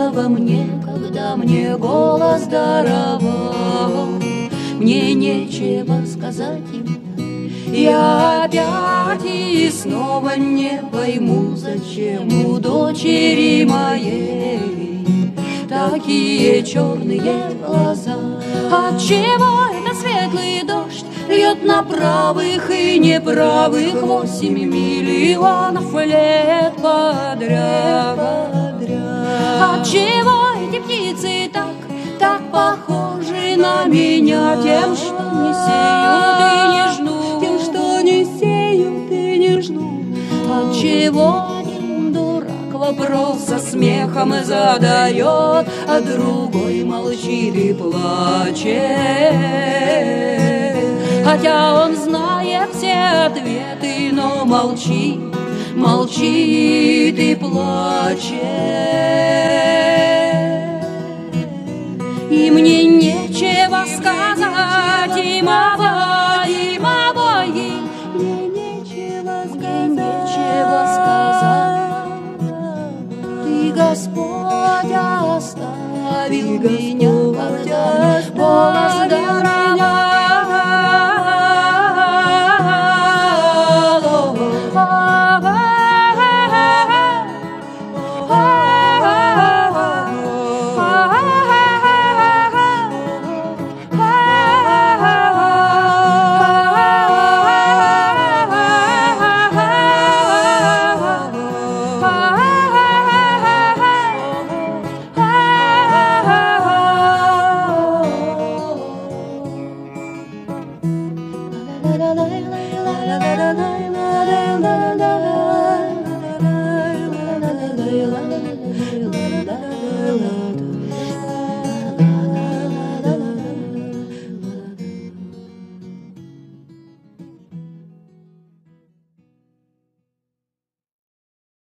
во мне, когда мне голос даровал. Мне нечего сказать им, я опять и снова не пойму, зачем у дочери моей такие черные глаза. Отчего это светлый дождь льет на правых и неправых 8 миллионов лет подряд? Отчего эти птицы так похожи на меня, тем, что не сеют и не жнут, тем, что не сеют и не жнут? Отчего один дурак вопрос со смехом задает, а другой молчит и плачет? Хотя он знает все ответы, но молчит, молчит и плачет. И мне нечего сказать им обоим, мне нечего сказать. Ты, Господь, оставил меня, когда голос даровал.